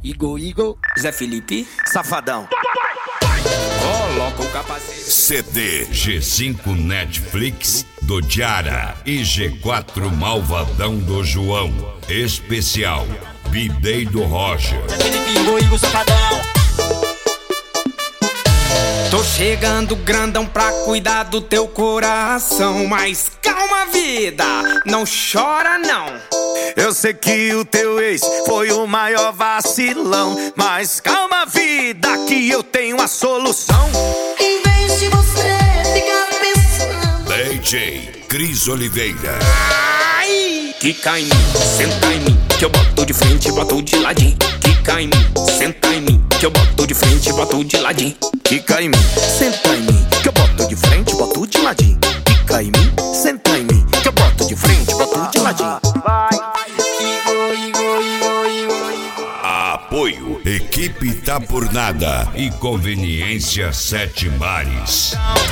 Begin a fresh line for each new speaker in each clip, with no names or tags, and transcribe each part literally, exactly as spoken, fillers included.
Igor, Igor, Zé Felipe,
Safadão.
Coloca o capacete.
C D G cinco Netflix do Diara e G quatro Malvadão do João. Especial Bidei do Roger.
Zé Felipe, Igor, Igor, Safadão. Tô chegando grandão pra cuidar do teu coração. Mas calma, vida, não chora não.
Eu sei que o teu ex foi o maior vacilão, mas calma, vida, que eu tenho a solução.
Em vez de você ficar pensando,
D J Cris Oliveira.
Ai! Quica em mim, senta em mim, que eu boto de frente e boto de ladinho. Quica em mim, senta em mim, que eu boto de frente e boto de ladinho.
Quica em mim, senta em mim, que eu boto de frente, boto de ladinho. Quica em mim, senta em mim, que eu boto de frente, boto de ladinho.
Igor, Igor, Igor, Igor, Igor.
Apoio Equipe Tá Por Nada e Conveniência Sete Mares.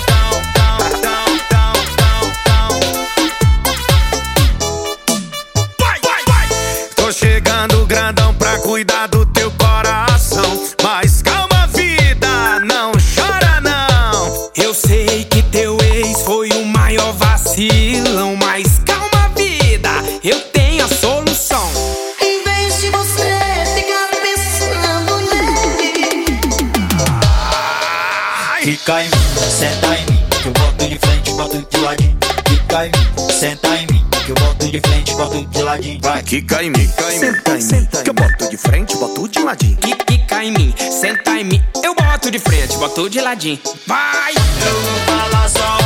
Tô chegando grandão pra cuidar do teu coração, mas calma, vida, não chora não.
Eu sei que teu ex foi o maior vacilão, mas calma, vida, eu tenho a solução.
em vez de você ficar pensando nele.
Fica em mim, senta em mim, que eu boto de frente, boto de ladinho. Fica em mim, senta em mim, que eu boto de frente, boto de ladinho.
Vai, quica em mim, senta em mim, que eu boto de frente, boto de ladinho.
Quica em mim, senta em mim, eu boto de frente, boto de ladinho. Vai!
Eu vou falar só